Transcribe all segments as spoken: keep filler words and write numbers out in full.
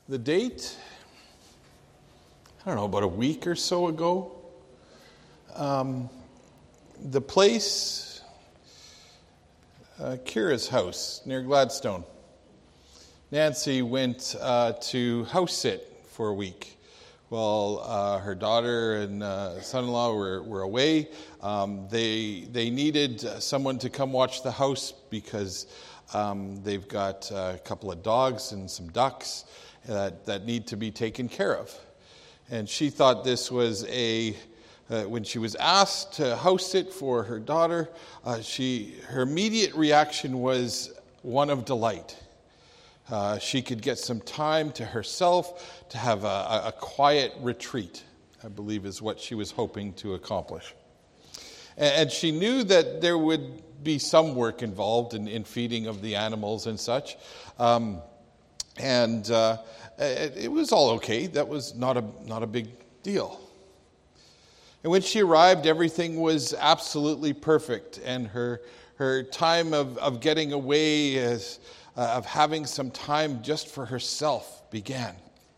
The date, I don't know, about a week or so ago. Um, the place, uh, Kira's house near Gladstone. Nancy went uh, to house sit for a week while uh, her daughter and uh, son-in-law were, were away. Um, they they needed someone to come watch the house because um, they've got a couple of dogs and some ducks that, that need to be taken care of. And she thought this was a, uh, when she was asked to house sit for her daughter, uh, she her immediate reaction was one of delight. Uh, she could get some time to herself, to have a, a quiet retreat, I believe is what she was hoping to accomplish. And, and she knew that there would be some work involved in, in feeding of the animals and such. Um, and uh, it, it was all okay. That was not a not a big deal. And when she arrived, everything was absolutely perfect. And her her time of, of getting away is... Uh, of having some time just for herself began.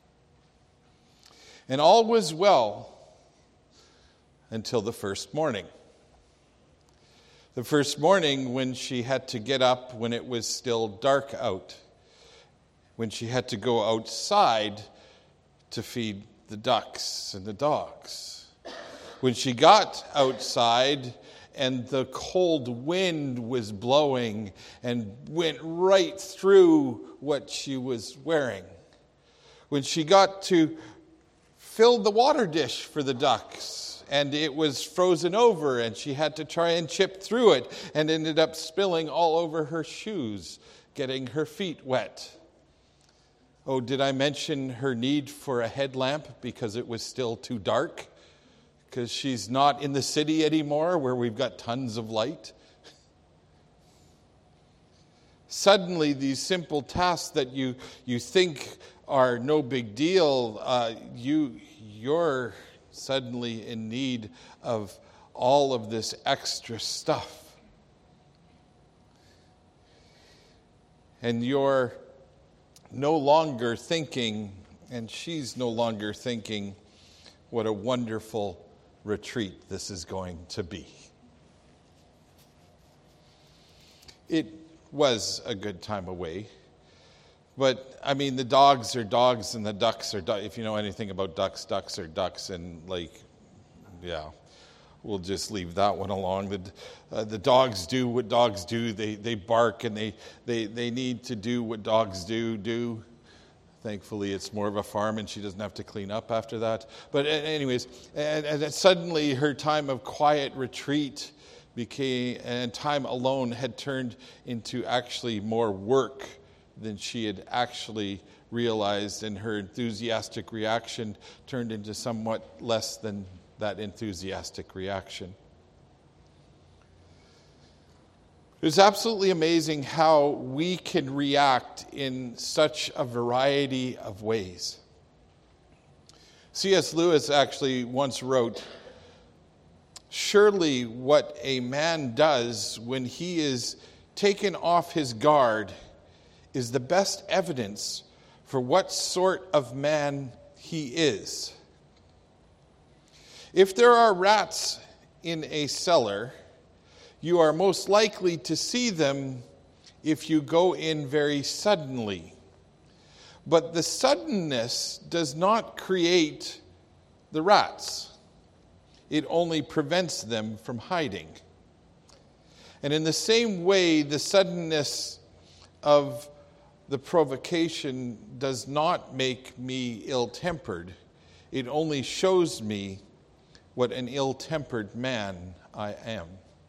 And all was well until the first morning. The first morning when she had to get up when it was still dark out. When she had to go outside to feed the ducks and the dogs. When she got outside and the cold wind was blowing and went right through what she was wearing. When she got to fill the water dish for the ducks, and it was frozen over, and she had to try and chip through it, and ended up spilling all over her shoes, getting her feet wet. Oh, did I mention her need for a headlamp because it was still too dark? Because she's not in the city anymore where we've got tons of light. Suddenly, these simple tasks that you, you think are no big deal, uh, you, you're suddenly in need of all of this extra stuff. And you're no longer thinking, and she's no longer thinking, what a wonderful retreat this is going to be. It was a good time away. But, I mean, the dogs are dogs and the ducks are ducks. If you know anything about ducks, ducks are ducks. And, like, yeah, we'll just leave that one along. The, uh, the dogs do what dogs do. They they bark and they, they, they need to do what dogs do, do. Thankfully, it's more of a farm, and she doesn't have to clean up after that. But anyways, and, and then suddenly her time of quiet retreat became, and time alone had turned into actually more work than she had actually realized, and her enthusiastic reaction turned into somewhat less than that enthusiastic reaction. It's absolutely amazing how we can react in such a variety of ways. C S Lewis actually once wrote, "Surely what a man does when he is taken off his guard is the best evidence for what sort of man he is. If there are rats in a cellar, you are most likely to see them if you go in very suddenly. But the suddenness does not create the rats. It only prevents them from hiding. And in the same way, the suddenness of the provocation does not make me ill-tempered. It only shows me what an ill-tempered man I am."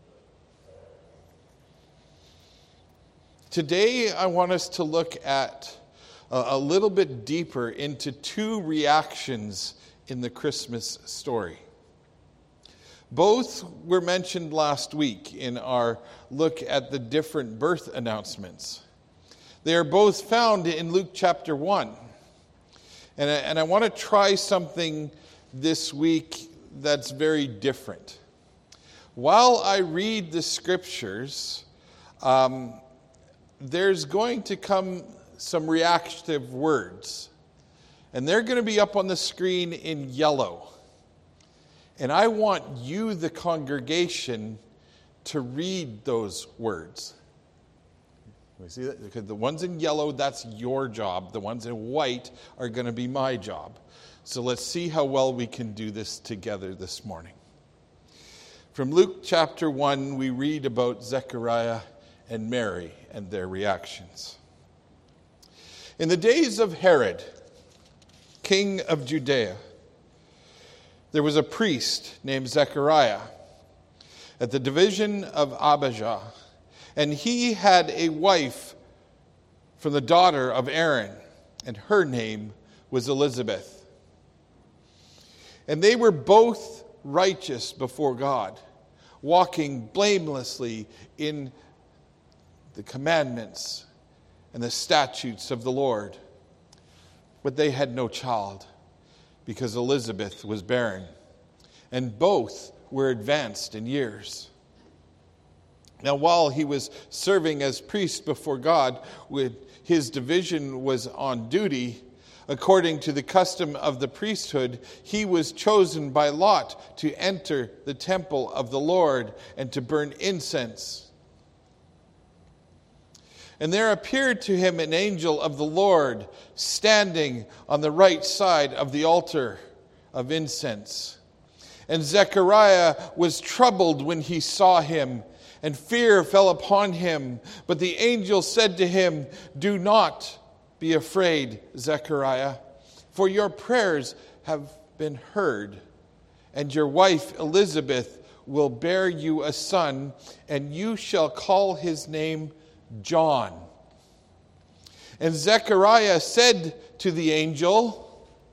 Today, I want us to look at a, a little bit deeper into two reactions in the Christmas story. Both were mentioned last week in our look at the different birth announcements. They are both found in Luke chapter one. And I, and I want to try something this week that's very different. While I read the scriptures, um, there's going to come some reactive words. And they're going to be up on the screen in yellow. And I want you, the congregation, to read those words. We see that? Because the ones in yellow, that's your job. The ones in white are going to be my job. So let's see how well we can do this together this morning. From Luke chapter one, we read about Zechariah and Mary and their reactions. In the days of Herod, king of Judea, there was a priest named Zechariah at the division of Abijah, and he had a wife from the daughter of Aaron, and her name was Elizabeth. And they were both righteous before God, walking blamelessly in the commandments and the statutes of the Lord. But they had no child, because Elizabeth was barren, and both were advanced in years. Now, while he was serving as priest before God, with his division was on duty, according to the custom of the priesthood, he was chosen by lot to enter the temple of the Lord and to burn incense. And there appeared to him an angel of the Lord standing on the right side of the altar of incense. And Zechariah was troubled when he saw him, and fear fell upon him. But the angel said to him, "Do not be afraid, Zechariah, for your prayers have been heard, and your wife Elizabeth will bear you a son, and you shall call his name John." And Zechariah said to the angel,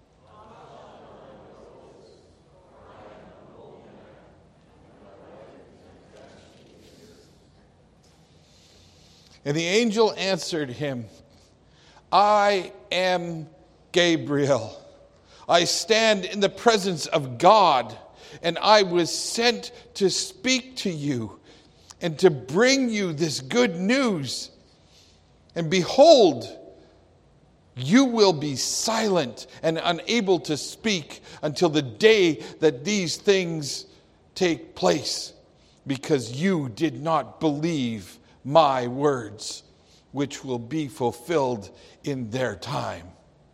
and the angel answered him, "I am Gabriel. I stand in the presence of God, and I was sent to speak to you and to bring you this good news. And behold, you will be silent and unable to speak until the day that these things take place, because you did not believe my words, which will be fulfilled in their time."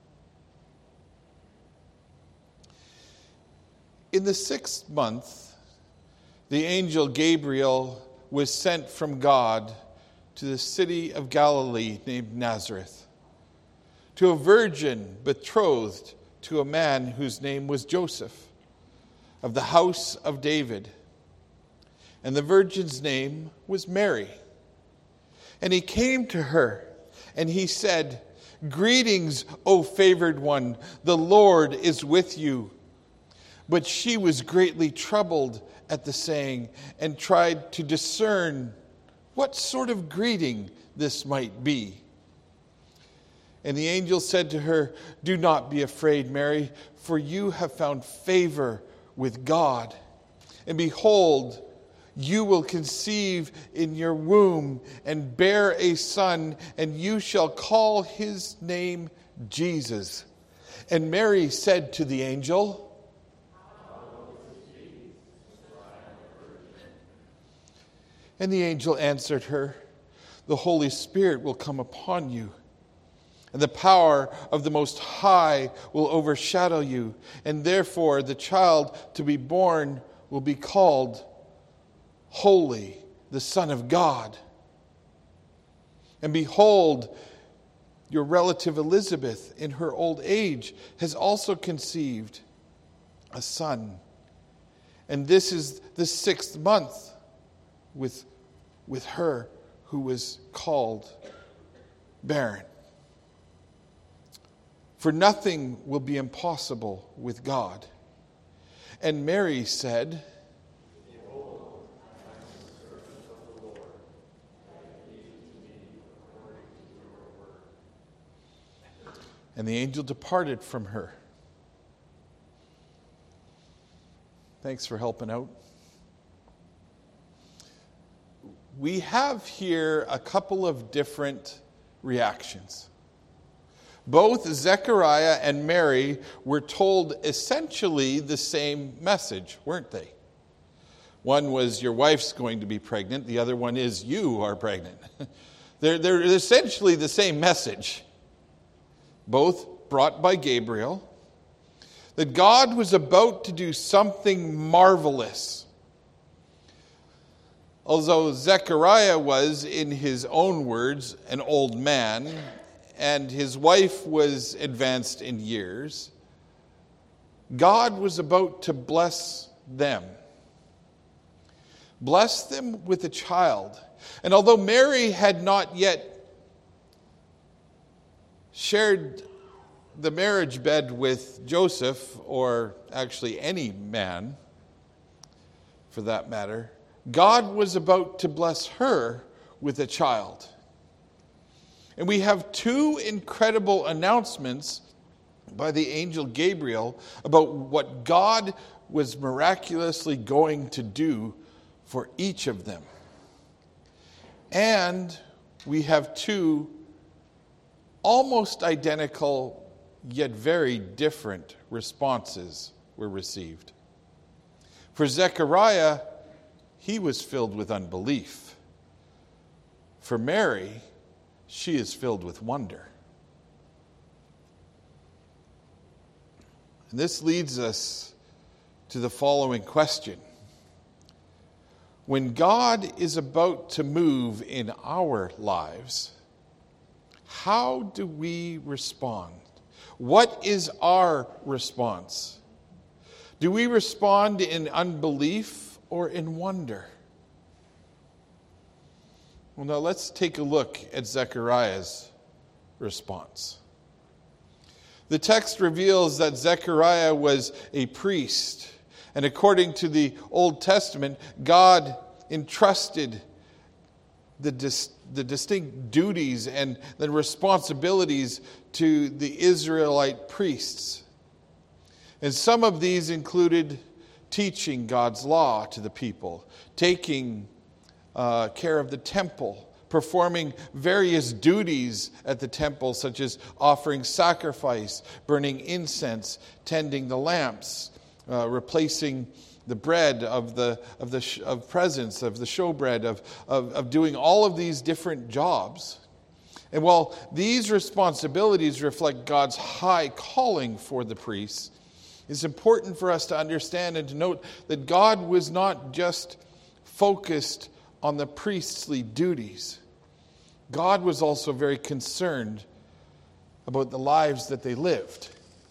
In the sixth month, the angel Gabriel was sent from God to the city of Galilee named Nazareth, to a virgin betrothed to a man whose name was Joseph, of the house of David. And the virgin's name was Mary. And he came to her, and he said, "Greetings, O favored one, the Lord is with you." But she was greatly troubled at the saying, and tried to discern what sort of greeting this might be. And the angel said to her, "Do not be afraid, Mary, for you have found favor with God. And behold, you will conceive in your womb and bear a son, and you shall call his name Jesus." And Mary said to the angel, and the angel answered her, "The Holy Spirit will come upon you, and the power of the Most High will overshadow you, and therefore the child to be born will be called Holy, the Son of God. And behold, your relative Elizabeth, in her old age, has also conceived a son. And this is the sixth month with, with her who was called barren. For nothing will be impossible with God." And Mary said, and the angel departed from her. Thanks for helping out. We have here a couple of different reactions. Both Zechariah and Mary were told essentially the same message, weren't they? One was, your wife's going to be pregnant. The other one is, you are pregnant. they're, they're essentially the same message. Both brought by Gabriel. That God was about to do something marvelous. Although Zechariah was, in his own words, an old man, and his wife was advanced in years, God was about to bless them. Bless them with a child. And although Mary had not yet shared the marriage bed with Joseph, or actually any man for that matter, God was about to bless her with a child. And we have two incredible announcements by the angel Gabriel about what God was miraculously going to do for each of them. And we have two almost identical yet very different responses were received. For Zechariah, he was filled with unbelief. For Mary, she is filled with wonder. And this leads us to the following question. When God is about to move in our lives, how do we respond? What is our response? Do we respond in unbelief or in wonder? Well, now let's take a look at Zechariah's response. The text reveals that Zechariah was a priest, and according to the Old Testament, God entrusted the, dis- the distinct duties and the responsibilities to the Israelite priests. And some of these included teaching God's law to the people, taking uh, care of the temple, performing various duties at the temple, such as offering sacrifice, burning incense, tending the lamps, uh, replacing the bread of the of the sh- of presence, of the showbread, of, of of doing all of these different jobs. And while these responsibilities reflect God's high calling for the priests, it's important for us to understand and to note that God was not just focused on the priestly duties. God was also very concerned about the lives that they lived.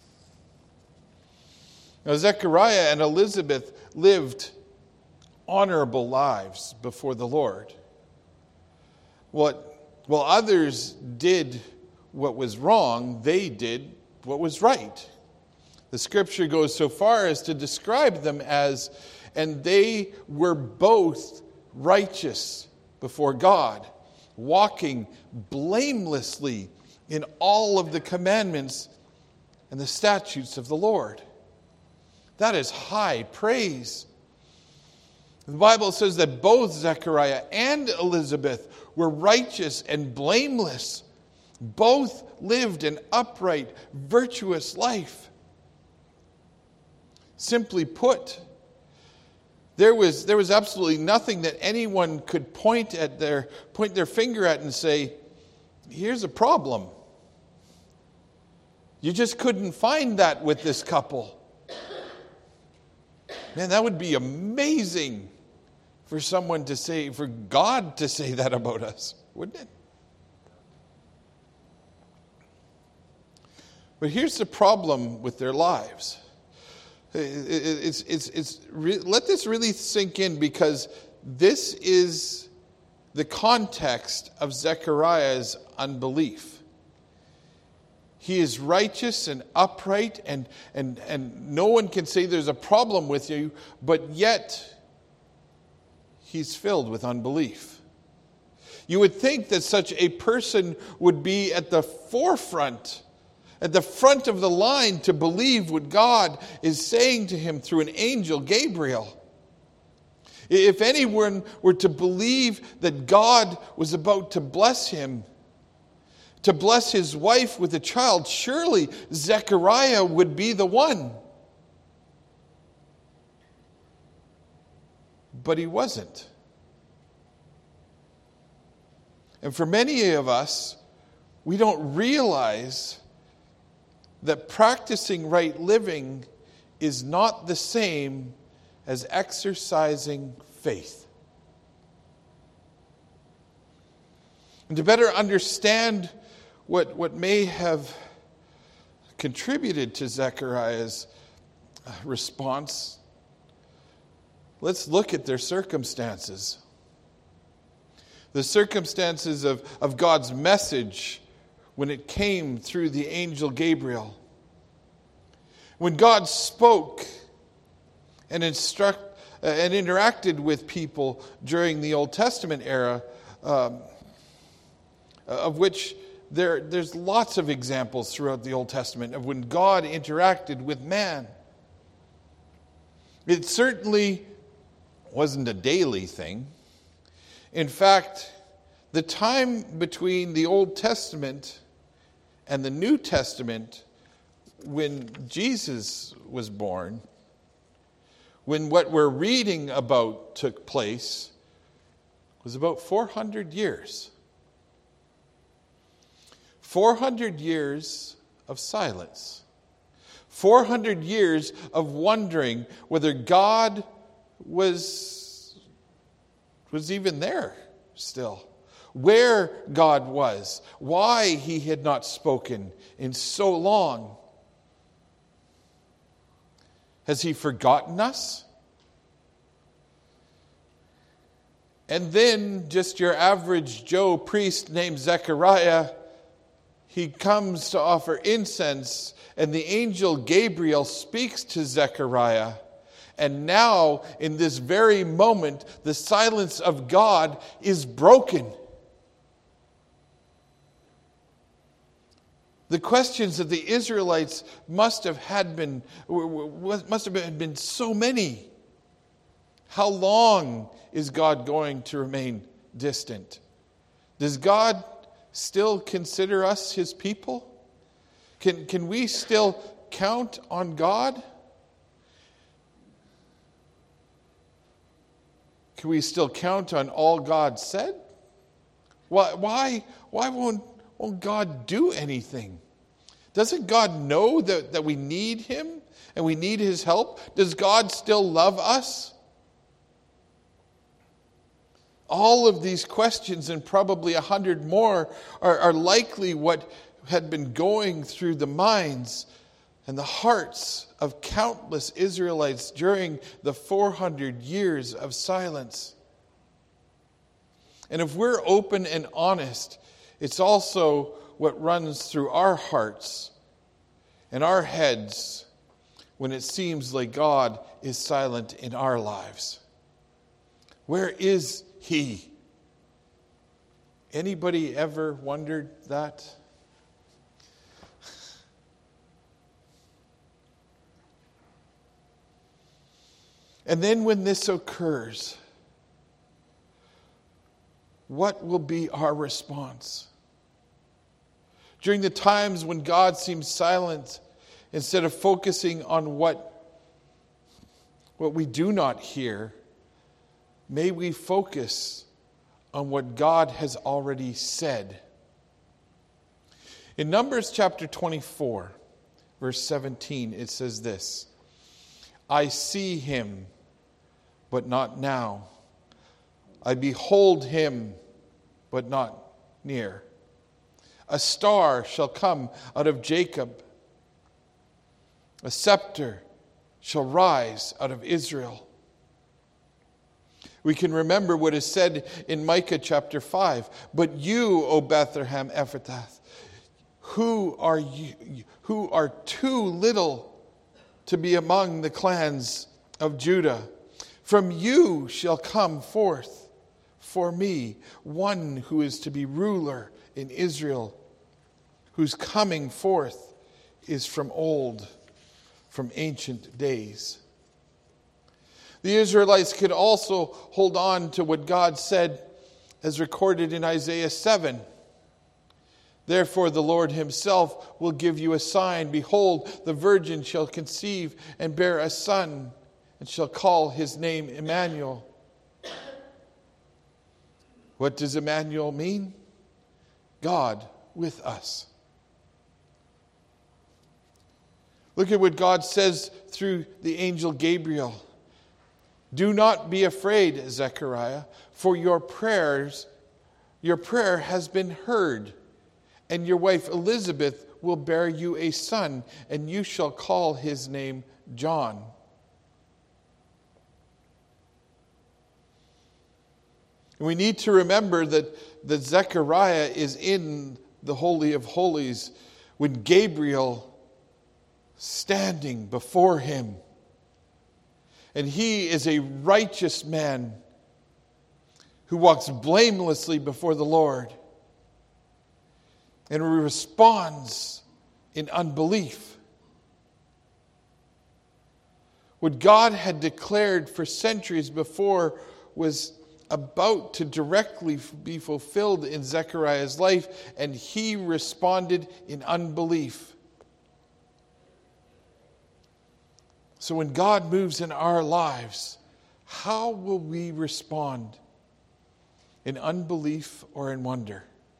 Now, Zechariah and Elizabeth lived honorable lives before the Lord. What, while others did what was wrong, they did what was right. The scripture goes so far as to describe them as, and they were both righteous before God, walking blamelessly in all of the commandments and the statutes of the Lord. That is high praise. The Bible says that both Zechariah and Elizabeth were righteous and blameless. Both lived an upright, virtuous life. Simply put, there was, there was absolutely nothing that anyone could point at their point their finger at and say, here's a problem. You just couldn't find that with this couple. Man, that would be amazing for someone to say, for God to say that about us, wouldn't it? But here's the problem with their lives. It's, it's, it's, let this really sink in, because this is the context of Zechariah's unbelief. He is righteous and upright, and, and, and no one can say there's a problem with you, but yet he's filled with unbelief. You would think that such a person would be at the forefront, at the front of the line, to believe what God is saying to him through an angel, Gabriel. If anyone were to believe that God was about to bless him, to bless his wife with a child, surely Zechariah would be the one. But he wasn't. And for many of us, we don't realize that practicing right living is not the same as exercising faith. And to better understand what, what may have contributed to Zechariah's response, let's look at their circumstances. The circumstances of, of God's message when it came through the angel Gabriel. When God spoke and instruct uh, and interacted with people during the Old Testament era, um, of which there, there's lots of examples throughout the Old Testament of when God interacted with man. It certainly wasn't a daily thing. In fact, the time between the Old Testament and the New Testament, when Jesus was born, when what we're reading about took place, was about four hundred years. four hundred years of silence. four hundred years of wondering whether God was, was even there still. Where God was. Why he had not spoken in so long. Has he forgotten us? And then just your average Joe priest named Zechariah, he comes to offer incense, and the angel Gabriel speaks to Zechariah. And now, in this very moment, the silence of God is broken. The questions that the Israelites must have had been, must have been so many. How long is God going to remain distant? Does God still consider us his people? Can, can we still count on God? Can we still count on all God said? Why, why, why won't, won't God do anything? Doesn't God know that, that we need him and we need his help? Does God still love us? All of these questions, and probably a hundred more, are, are likely what had been going through the minds and the hearts of countless Israelites during the four hundred years of silence. And if we're open and honest, it's also what runs through our hearts and our heads when it seems like God is silent in our lives. Where is he? Anybody ever wondered that? And then when this occurs, what will be our response? During the times when God seems silent, instead of focusing on what, what we do not hear, may we focus on what God has already said. In Numbers chapter twenty-four, verse seventeen, it says this: I see him, but not now. I behold him, but not near. A star shall come out of Jacob. A scepter shall rise out of Israel. We can remember what is said in Micah chapter five. But you, O Bethlehem Ephrathah, who are you, who are too little to be among the clans of Judah, from you shall come forth for me one who is to be ruler in Israel, whose coming forth is from old, from ancient days. The Israelites could also hold on to what God said as recorded in Isaiah seven. Therefore the Lord himself will give you a sign. Behold, the virgin shall conceive and bear a son, and shall call his name Emmanuel. What does Emmanuel mean? God with us. Look at what God says through the angel Gabriel. Do not be afraid, Zechariah, for your prayers, your prayer has been heard, and your wife Elizabeth will bear you a son, and you shall call his name John. And we need to remember that, that Zechariah is in the Holy of Holies when Gabriel standing before him. And he is a righteous man who walks blamelessly before the Lord and responds in unbelief. What God had declared for centuries before was about to directly be fulfilled in Zechariah's life, and he responded in unbelief. So when God moves in our lives, how will we respond? In unbelief or in wonder?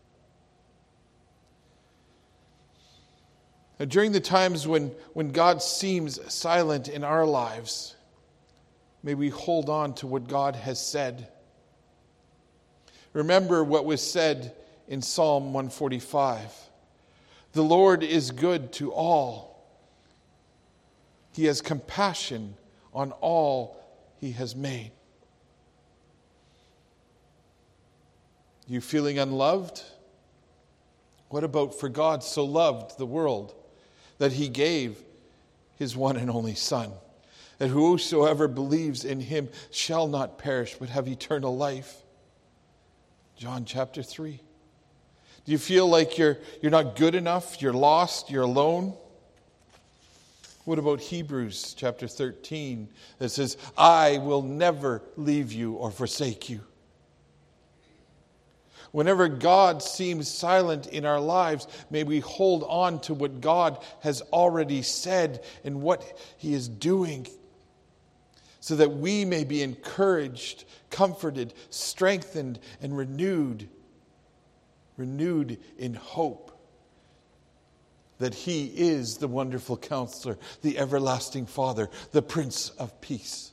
Now, during the times when, when God seems silent in our lives, may we hold on to what God has said. Remember what was said in Psalm one forty-five. The Lord is good to all. He has compassion on all he has made. You feeling unloved? What about for God so loved the world that he gave his one and only Son, that whosoever believes in him shall not perish but have eternal life? John chapter three. Do you feel like you're, you're not good enough, you're lost, you're alone? What about Hebrews chapter thirteen that says, I will never leave you or forsake you? Whenever God seems silent in our lives, may we hold on to what God has already said and what he is doing, so that we may be encouraged, comforted, strengthened, and renewed, renewed in hope that he is the wonderful Counselor, the everlasting Father, the Prince of Peace.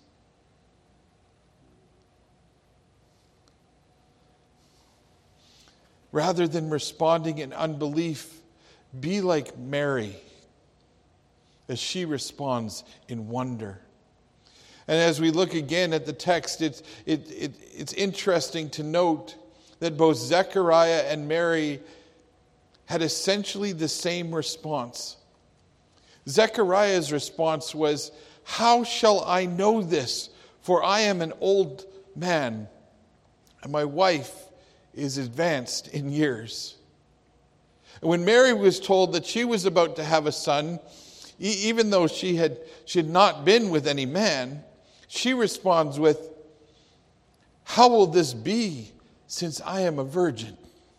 Rather than responding in unbelief, be like Mary as she responds in wonder. And as we look again at the text, it's, it, it, it's interesting to note that both Zechariah and Mary had essentially the same response. Zechariah's response was, how shall I know this? For I am an old man, and my wife is advanced in years. And when Mary was told that she was about to have a son, e- even though she had, she had not been with any man, she responds with, how will this be since I am a virgin?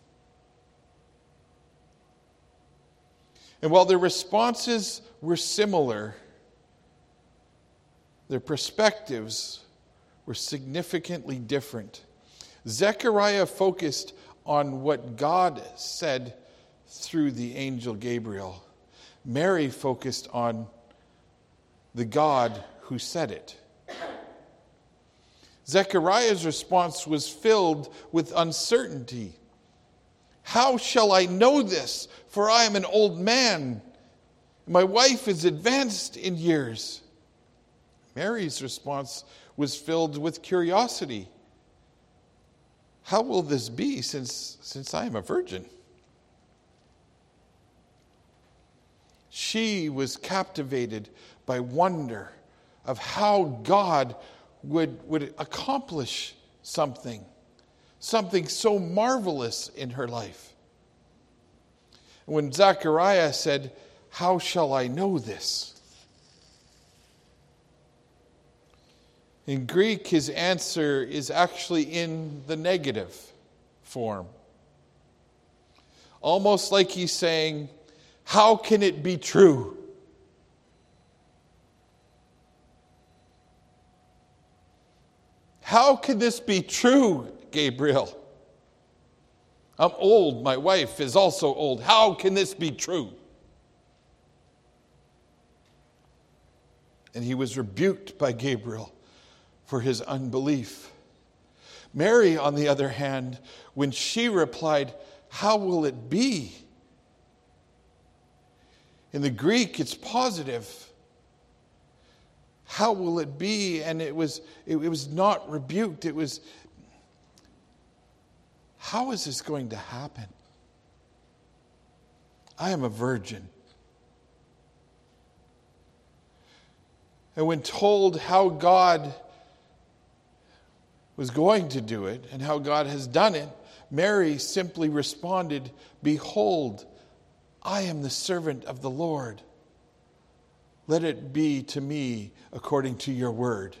And while their responses were similar, their perspectives were significantly different. Zechariah focused on what God said through the angel Gabriel. Mary focused on the God who said it. Zechariah's response was filled with uncertainty. How shall I know this? For I am an old man. My wife is advanced in years. Mary's response was filled with curiosity. How will this be since, since I am a virgin? She was captivated by wonder of how God would, would accomplish something, something so marvelous in her life. When Zechariah said, how shall I know this? In Greek, his answer is actually in the negative form. almost like he's saying, how can it be true? How can this be true, Gabriel? I'm old. My wife is also old. How can this be true? And he was rebuked by Gabriel for his unbelief. Mary, on the other hand, when she replied, how will it be? In the Greek, it's positive. How will it be? And it was, it, it was not rebuked. It was, how is this going to happen? I am a virgin. And when told how God was going to do it and how God has done it, Mary simply responded, behold, I am the servant of the Lord. Let it be to me according to your word.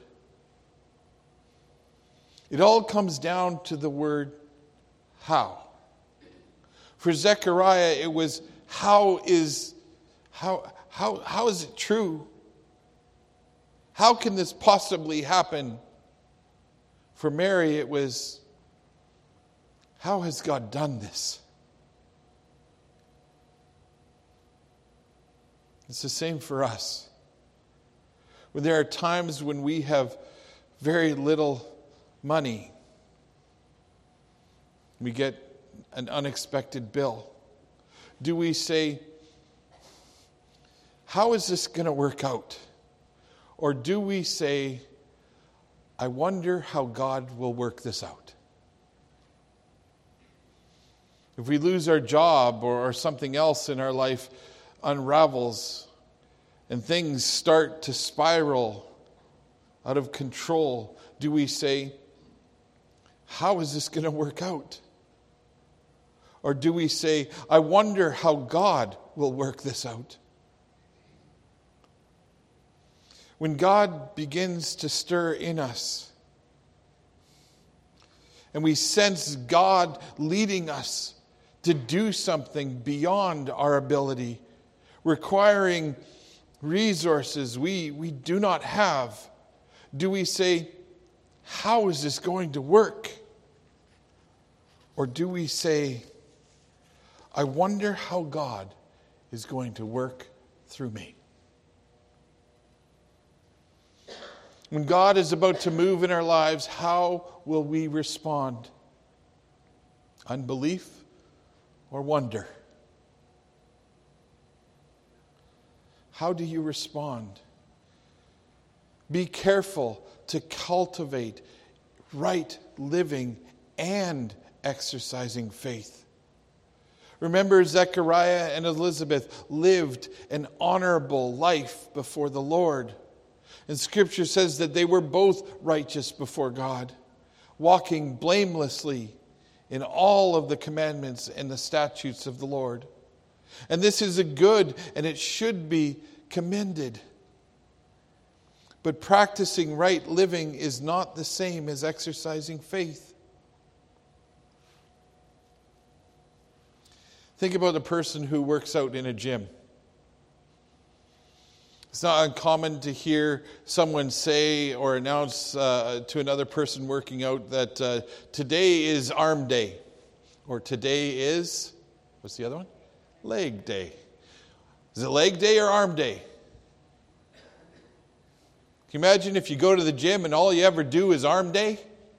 It all comes down to the word how. For Zechariah, it was how is how how how is it true? How can this possibly happen? For Mary, it was, how has God done this? It's the same for us. When there are times when we have very little money, we get an unexpected bill. Do we say, how is this going to work out? Or do we say, I wonder how God will work this out? If we lose our job or, or something else in our life unravels and things start to spiral out of control, do we say, how is this going to work out? Or do we say, I wonder how God will work this out? When God begins to stir in us and we sense God leading us to do something beyond our ability, requiring resources we, we do not have, do we say, how is this going to work? Or do we say, I wonder how God is going to work through me? When God is about to move in our lives, how will we respond? Unbelief or wonder? How do you respond? Be careful to cultivate right living and exercising faith. Remember, Zechariah and Elizabeth lived an honorable life before the Lord. And Scripture says that they were both righteous before God, walking blamelessly in all of the commandments and the statutes of the Lord. And this is a good, and it should be commended. But practicing right living is not the same as exercising faith. Think about a person who works out in a gym. It's not uncommon to hear someone say or announce uh, to another person working out that uh, today is arm day. Or today is, what's the other one? Leg day. Is it leg day or arm day? Can you imagine if you go to the gym and all you ever do is arm day?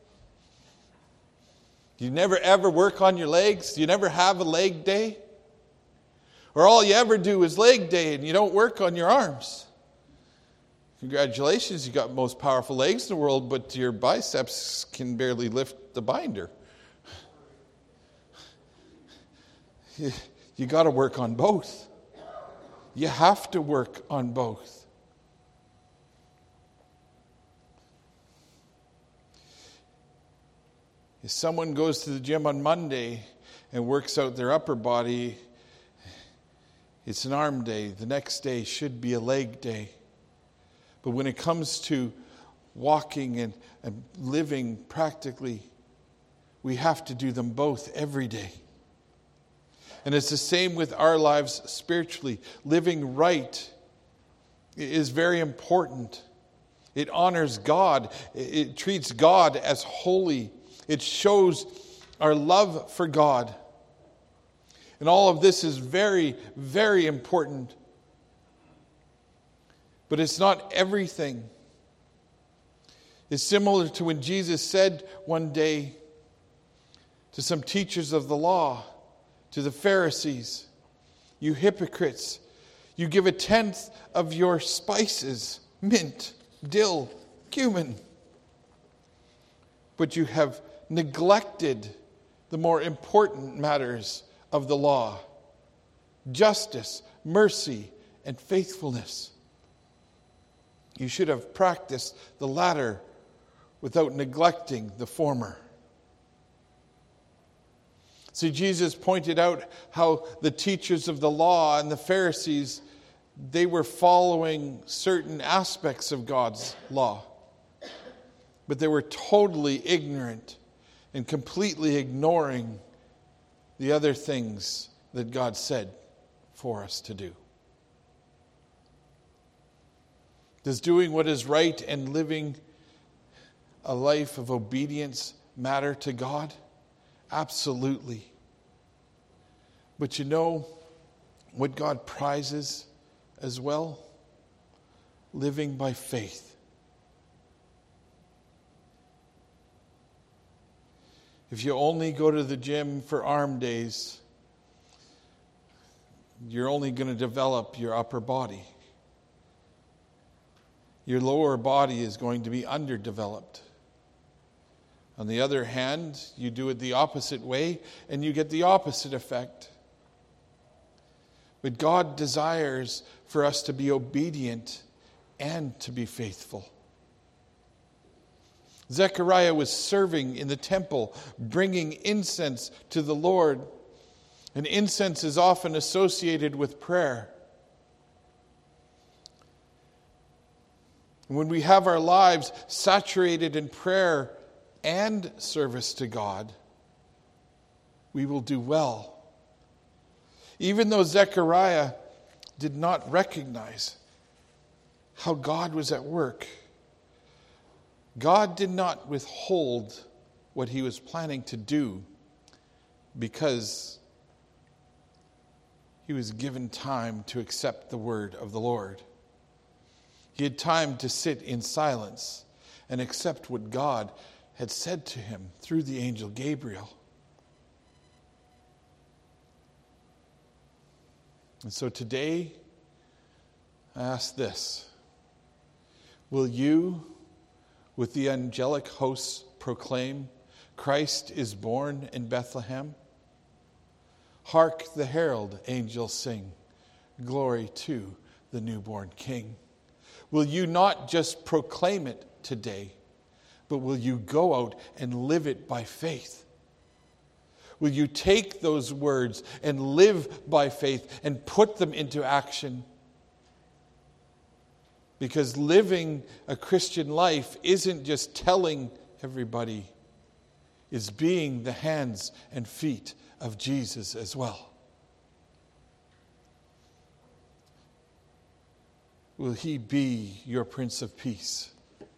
You never ever work on your legs? You never have a leg day? Or all you ever do is leg day and you don't work on your arms? Congratulations, you got the most powerful legs in the world, but your biceps can barely lift the binder. You, you got to work on both. You have to work on both. If someone goes to the gym on Monday and works out their upper body, it's an arm day. The next day should be a leg day. But when it comes to walking and, and living practically, we have to do them both every day. And it's the same with our lives spiritually. Living right is very important. It honors God. It treats God as holy. It shows our love for God. And all of this is very, very important. But it's not everything. It's similar to when Jesus said one day to some teachers of the law, to the Pharisees, "You hypocrites, you give a tenth of your spices, mint, dill, cumin, but you have neglected the more important matters of the law, justice, mercy, and faithfulness. You should have practiced the latter without neglecting the former." See, Jesus pointed out how the teachers of the law and the Pharisees, they were following certain aspects of God's law, but they were totally ignorant and completely ignoring the other things that God said for us to do. Does doing what is right and living a life of obedience matter to God? Absolutely. But you know what God prizes as well? Living by faith. If you only go to the gym for arm days, you're only going to develop your upper body. Your lower body is going to be underdeveloped. On the other hand, you do it the opposite way, and you get the opposite effect. But God desires for us to be obedient and to be faithful. Zechariah was serving in the temple, bringing incense to the Lord. And incense is often associated with prayer. When we have our lives saturated in prayer and service to God, we will do well. Even though Zechariah did not recognize how God was at work, God did not withhold what he was planning to do because he was given time to accept the word of the Lord. He had time to sit in silence and accept what God had said to him through the angel Gabriel. And so today, I ask this: will you, with the angelic hosts, proclaim, "Christ is born in Bethlehem"? Hark the herald angels sing, "Glory to the newborn King." Will you not just proclaim it today, but will you go out and live it by faith? Will you take those words and live by faith and put them into action? Because living a Christian life isn't just telling everybody, it's being the hands and feet of Jesus as well. Will he be your Prince of Peace?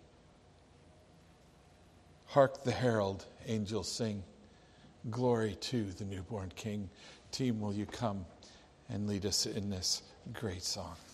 Hark the herald angels sing, "Glory to the newborn King." Team, will you come and lead us in this great song?